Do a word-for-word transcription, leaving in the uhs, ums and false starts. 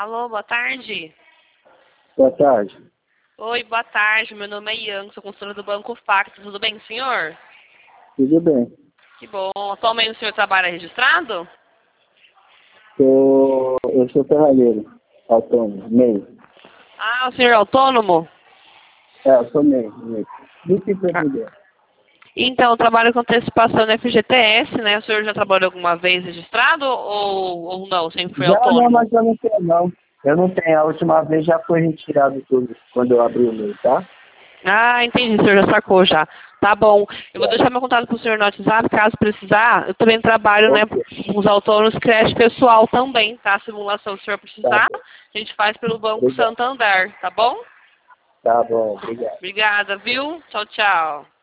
Alô, boa tarde. Boa tarde. Oi, boa tarde. Meu nome é Ian, sou consultora do Banco Facto. Tudo bem, senhor? Tudo bem. Que bom. Atualmente o senhor trabalha registrado? Sou, eu sou ferralheiro, autônomo, meio. Ah, o senhor é autônomo? É, eu sou meio, meio. Do que você Ah. puder. Então, eu trabalho com antecipação no F G T S, né? O senhor já trabalhou alguma vez registrado ou, ou não? Sempre foi Já não, autônomo? mas eu não tenho não. Eu não tenho. A última vez já foi retirado tudo, quando eu abri o meio, tá? Ah, entendi, o senhor já sacou já. Tá bom. Eu vou É. deixar meu contato com o senhor no WhatsApp, caso precisar. Eu também trabalho, né, Ok, com os autônomos crédito pessoal também, tá? Simulação, se o senhor tá precisar, bom. a gente faz pelo Banco Obrigado. Santander, tá bom? Tá bom, obrigado. Obrigada, viu? Tchau, tchau.